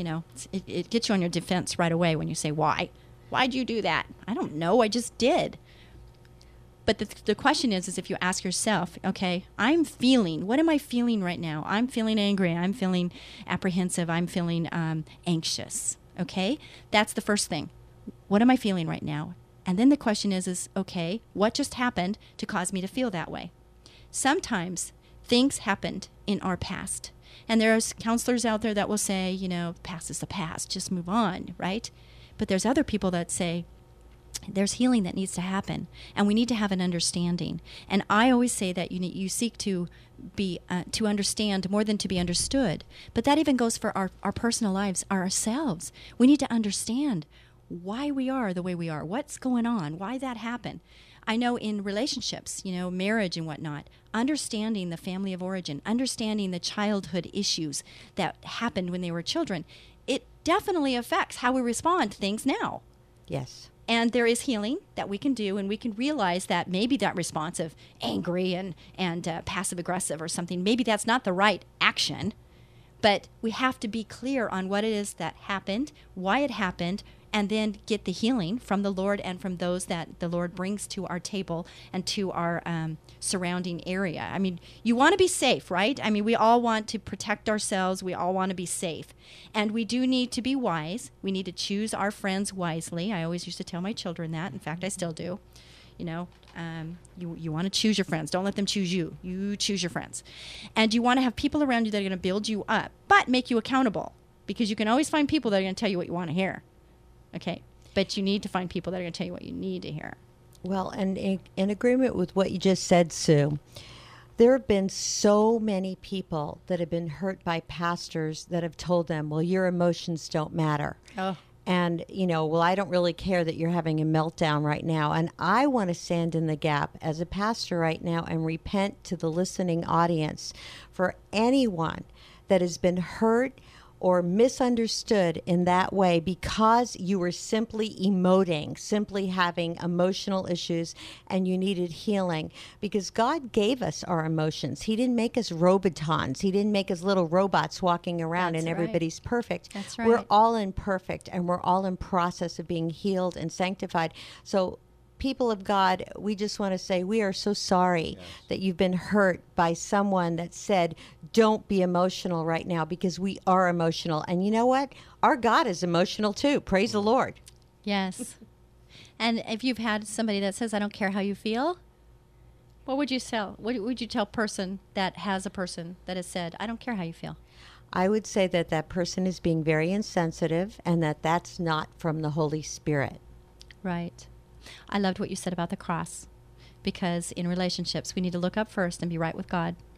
It gets you on your defense right away when you say why. Why'd you do that? I don't know. I just did. But the question is if you ask yourself, okay, what am I feeling right now? I'm feeling angry. I'm feeling apprehensive. I'm feeling anxious. Okay? That's the first thing. What am I feeling right now? And then the question is, okay, what just happened to cause me to feel that way? Sometimes things happened in our past. And there are counselors out there that will say, past is the past. Just move on, right? But there's other people that say, there's healing that needs to happen, and we need to have an understanding. And I always say that you seek to be to understand more than to be understood. But that even goes for our personal lives, ourselves. We need to understand why we are the way we are, what's going on, why that happened. I know in relationships, marriage and whatnot, understanding the family of origin, understanding the childhood issues that happened when they were children, it definitely affects how we respond to things now. Yes. And there is healing that we can do, and we can realize that maybe that response of angry and passive-aggressive or something, maybe that's not the right action, but we have to be clear on what it is that happened, why it happened, and then get the healing from the Lord and from those that the Lord brings to our table and to our surrounding area. I mean, you want to be safe, right? I mean, we all want to protect ourselves. We all want to be safe. And we do need to be wise. We need to choose our friends wisely. I always used to tell my children that. In fact, I still do. You want to choose your friends. Don't let them choose you. You choose your friends. And you want to have people around you that are going to build you up, but make you accountable, because you can always find people that are going to tell you what you want to hear. Okay, but you need to find people that are going to tell you what you need to hear. Well, and in agreement with what you just said, Sue, there have been so many people that have been hurt by pastors that have told them, well, your emotions don't matter. Oh. And, I don't really care that you're having a meltdown right now. And I want to stand in the gap as a pastor right now and repent to the listening audience for anyone that has been hurt or misunderstood in that way because you were simply emoting, simply having emotional issues, and you needed healing. Because God gave us our emotions. He didn't make us robotons. He didn't make us little robots walking around and everybody's perfect. That's right. We're all imperfect, and we're all in process of being healed and sanctified. So people of God, we just want to say we are so sorry that you've been hurt by someone that said, don't be emotional right now, because we are emotional. And you know what? Our God is emotional too. Praise the Lord. Yes. And if you've had somebody that says, I don't care how you feel, what would you tell? What would you tell a person that has said, I don't care how you feel? I would say that person is being very insensitive, and that's not from the Holy Spirit. Right. I loved what you said about the cross, because in relationships, we need to look up first and be right with God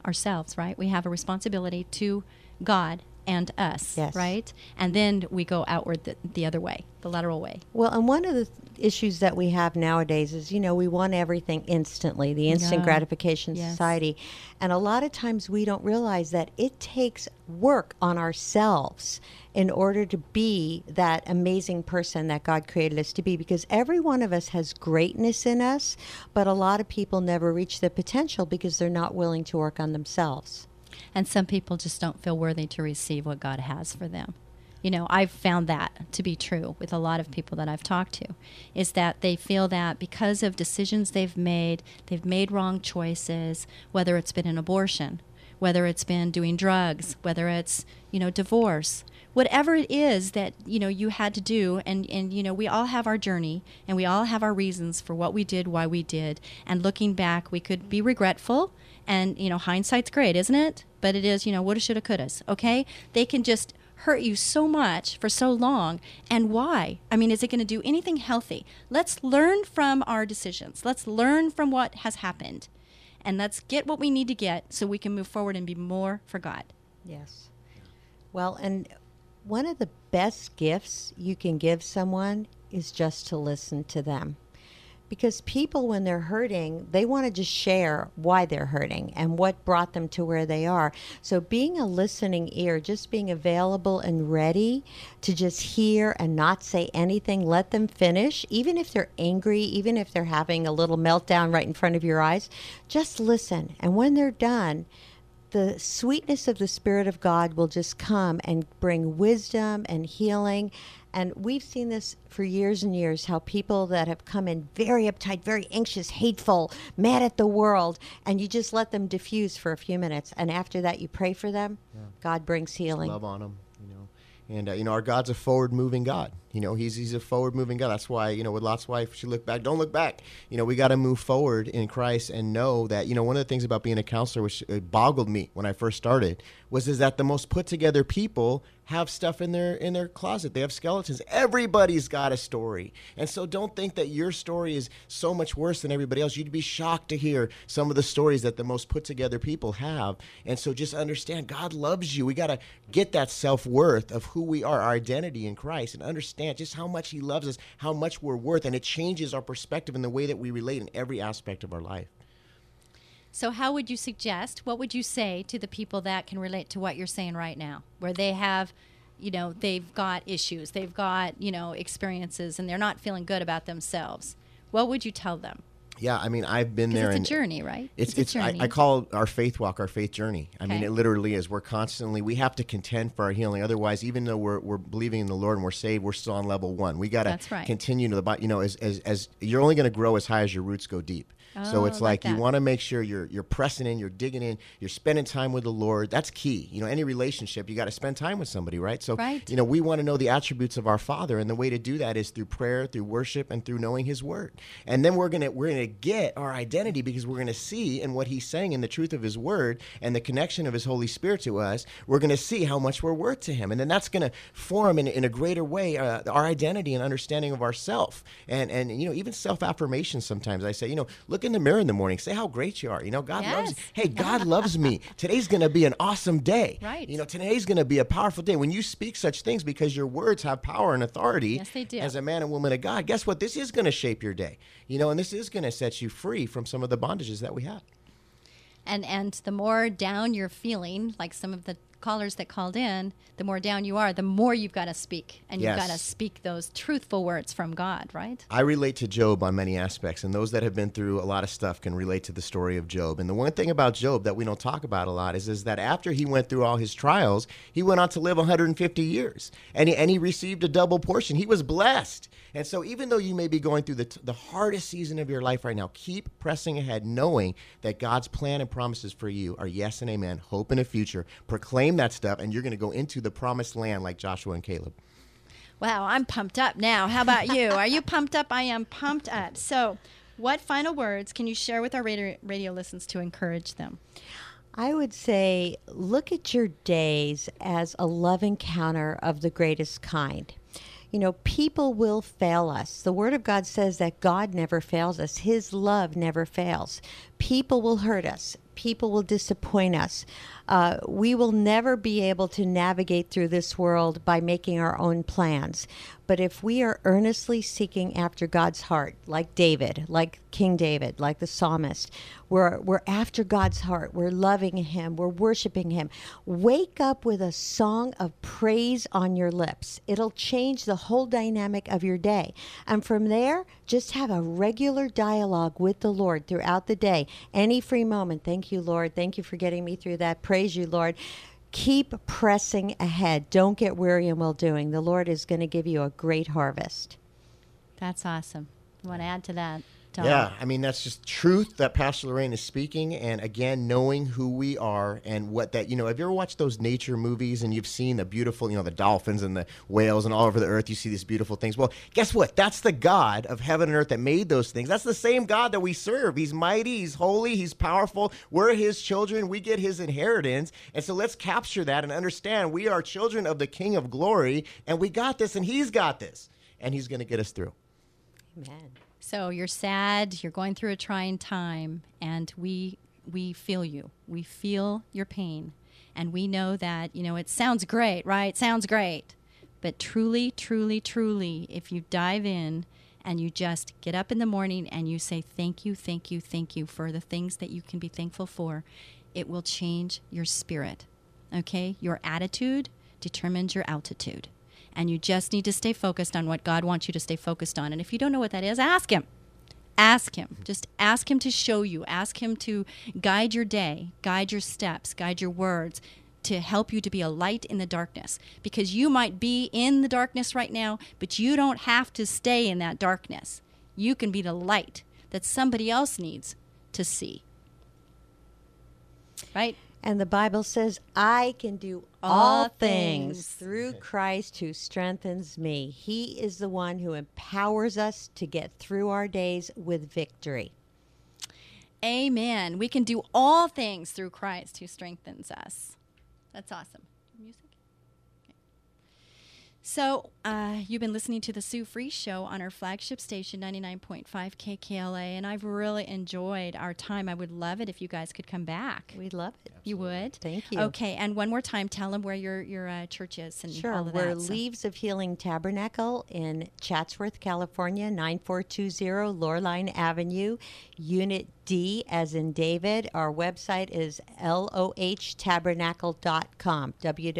ourselves, right? We have a responsibility to God and us, Yes. right? And then we go outward the other way, the lateral way. Well, and one of the issues that we have nowadays is, we want everything instantly, the instant Yeah. gratification Yes. society. And a lot of times we don't realize that it takes work on ourselves in order to be that amazing person that God created us to be, because every one of us has greatness in us, but a lot of people never reach the potential because they're not willing to work on themselves. And some people just don't feel worthy to receive what God has for them. I've found that to be true with a lot of people that I've talked to, is that they feel that because of decisions they've made wrong choices, whether it's been an abortion, whether it's been doing drugs, whether it's, divorce, whatever it is that, you had to do. And we all have our journey and we all have our reasons for what we did, why we did. And looking back, we could be regretful. And, hindsight's great, isn't it? But it is, woulda, shoulda, couldas, okay? They can just hurt you so much for so long. And why? I mean, is it going to do anything healthy? Let's learn from our decisions. Let's learn from what has happened. And let's get what we need to get so we can move forward and be more for God. Yes. Well, and one of the best gifts you can give someone is just to listen to them. Because people, when they're hurting, they want to just share why they're hurting and what brought them to where they are. So being a listening ear, just being available and ready to just hear and not say anything, let them finish, even if they're angry, even if they're having a little meltdown right in front of your eyes, just listen. And when they're done, the sweetness of the Spirit of God will just come and bring wisdom and healing. And we've seen this for years and years, how people that have come in very uptight, very anxious, hateful, mad at the world, and you just let them diffuse for a few minutes. And after that, you pray for them. Yeah. God brings healing. Love on them, And, our God's a forward-moving God. He's a forward-moving God. That's why, with Lot's wife, she looked back. Don't look back. We got to move forward in Christ and know that, one of the things about being a counselor, which boggled me when I first started, is that the most put-together people have stuff in their closet. They have skeletons. Everybody's got a story. And so don't think that your story is so much worse than everybody else. You'd be shocked to hear some of the stories that the most put-together people have. And so just understand, God loves you. We got to get that self-worth of who we are, our identity in Christ, and understand just how much he loves us, how much we're worth, and it changes our perspective and the way that we relate in every aspect of our life. So what would you say to the people that can relate to what you're saying right now, where they have, they've got issues, they've got, experiences, and they're not feeling good about themselves? What would you tell them? Yeah, I mean, I've been there. It's a journey, right? It's a journey. I call our faith walk our faith journey. I mean, it literally is. We have to contend for our healing. Otherwise, even though we're believing in the Lord and we're saved, we're still on level one. We got to continue to as you're only going to grow as high as your roots go deep. So it's like you want to make sure you're pressing in, you're digging in, you're spending time with the Lord. That's key. Any relationship, you got to spend time with somebody, right? So, we want to know the attributes of our Father, and the way to do that is through prayer, through worship, and through knowing His Word. And then we're gonna get our identity, because we're gonna see in what He's saying in the truth of His Word and the connection of His Holy Spirit to us. We're gonna see how much we're worth to Him, and then that's gonna form in a greater way our identity and understanding of ourself. And even self-affirmation. Sometimes I say, look in the mirror in the morning, say how great you are. God loves you. Hey, God loves me. Today's going to be an awesome day. Right. Today's going to be a powerful day. When you speak such things, because your words have power and authority, yes, they do. As a man and woman of God, guess what? This is going to shape your day. And this is going to set you free from some of the bondages that we have. And the more down you're feeling, like some of the callers that called in, the more down you are, the more you've got to speak. And you've got to speak those truthful words from God, right? I relate to Job on many aspects, and those that have been through a lot of stuff can relate to the story of Job. And the one thing about Job that we don't talk about a lot is that after he went through all his trials, he went on to live 150 years, and he received a double portion. He was blessed. And so even though you may be going through the hardest season of your life right now, keep pressing ahead, knowing that God's plan and promises for you are yes and amen, hope in a future. Proclaim that stuff, and you're going to go into the promised land like Joshua and Caleb. Wow, I'm pumped up now. How about you? Are you pumped up? I am pumped up. So what final words can you share with our radio listeners to encourage them? I would say look at your days as a love encounter of the greatest kind. People will fail us. The Word of God says that God never fails us. His love never fails. People will hurt us. people will disappoint us. We will never be able to navigate through this world by making our own plans. But if we are earnestly seeking after God's heart, like David, like King David, like the psalmist, we're after God's heart. We're loving Him. We're worshiping Him. Wake up with a song of praise on your lips. It'll change the whole dynamic of your day. And from there, just have a regular dialogue with the Lord throughout the day. Any free moment. Thank you, Lord. Thank you for getting me through that. Praise you, Lord. Keep pressing ahead. Don't get weary in well doing. The Lord is going to give you a great harvest. That's awesome. You want to add to that, Tom? Yeah, I mean, that's just truth that Pastor Lorraine is speaking. And again, knowing who we are and what that, have you ever watched those nature movies and you've seen the beautiful, the dolphins and the whales and all over the earth, you see these beautiful things. Well, guess what? That's the God of heaven and earth that made those things. That's the same God that we serve. He's mighty, He's holy, He's powerful. We're His children. We get His inheritance. And so let's capture that and understand we are children of the King of glory, and we got this, and He's got this, and He's going to get us through. Amen. So you're sad, you're going through a trying time, and we feel you. We feel your pain. And we know that, it sounds great, right? Sounds great. But truly, truly, truly, if you dive in and you just get up in the morning and you say, thank you, thank you, thank you for the things that you can be thankful for, it will change your spirit, okay? Your attitude determines your altitude. And you just need to stay focused on what God wants you to stay focused on. And if you don't know what that is, ask Him. Ask Him. Just ask Him to show you. Ask Him to guide your day, guide your steps, guide your words, to help you to be a light in the darkness. Because you might be in the darkness right now, but you don't have to stay in that darkness. You can be the light that somebody else needs to see. Right? And the Bible says, I can do all things through Christ who strengthens me. He is the one who empowers us to get through our days with victory. Amen. We can do all things through Christ who strengthens us. That's awesome. Music? Okay. So, you've been listening to the Sue Fries Show on our flagship station, 99.5 KKLA, and I've really enjoyed our time. I would love it if you guys could come back. We'd love it. You would? Thank you. Okay, and one more time, tell them where your church is and sure, all of we're that. Leaves of Healing Tabernacle in Chatsworth, California, 9420 Loreline Avenue, Unit D as in David. Our website is lohtabernacle.com,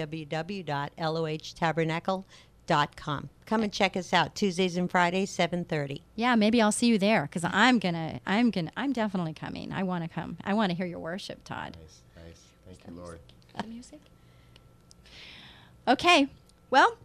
www.lohtabernacle.com. Come and check us out Tuesdays and Fridays, 7:30. Yeah, maybe I'll see you there because I'm definitely coming. I want to come. I want to hear your worship, Todd. Nice. Thank you, Lord. The music. Okay, well,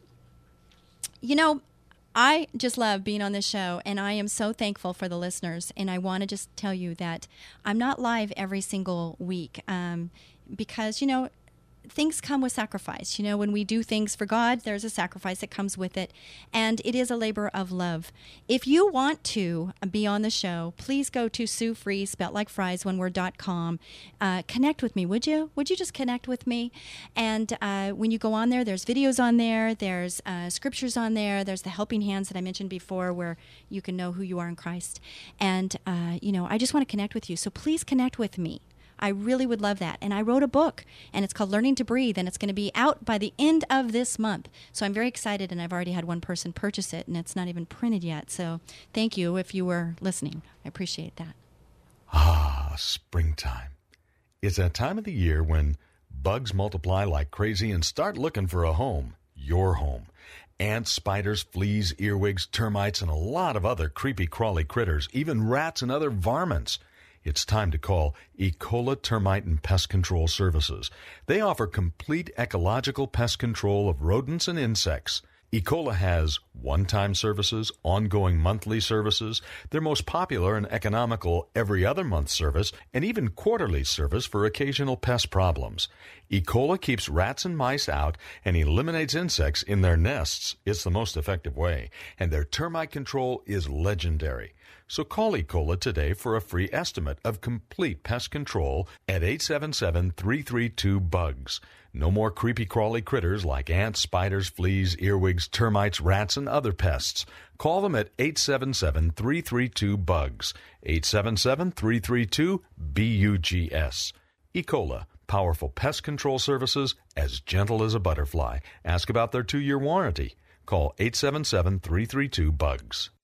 I just love being on this show, and I am so thankful for the listeners. And I want to just tell you that I'm not live every single week because, things come with sacrifice. When we do things for God, there's a sacrifice that comes with it, and it is a labor of love. If you want to be on the show, please go to Sue Fries, spelled like fries, one word, .com. Connect with me, would you? Would you just connect with me? And when you go on there, there's videos on there, there's scriptures on there, there's the helping hands that I mentioned before where you can know who you are in Christ. And, I just want to connect with you, so please connect with me. I really would love that. And I wrote a book, and it's called Learning to Breathe, and it's going to be out by the end of this month. So I'm very excited, and I've already had one person purchase it, and it's not even printed yet. So thank you if you were listening. I appreciate that. Ah, springtime. It's that time of the year when bugs multiply like crazy and start looking for a home, your home. Ants, spiders, fleas, earwigs, termites, and a lot of other creepy crawly critters, even rats and other varmints. It's time to call Ecola Termite and Pest Control Services. They offer complete ecological pest control of rodents and insects. Ecola has one-time services, ongoing monthly services, their most popular and economical every other month service, and even quarterly service for occasional pest problems. Ecola keeps rats and mice out and eliminates insects in their nests. It's the most effective way, and their termite control is legendary. So call Ecola today for a free estimate of complete pest control at 877-332-BUGS. No more creepy crawly critters like ants, spiders, fleas, earwigs, termites, rats, and other pests. Call them at 877-332-BUGS. 877-332-BUGS. Ecola, powerful pest control services as gentle as a butterfly. Ask about their 2-year warranty. Call 877-332-BUGS.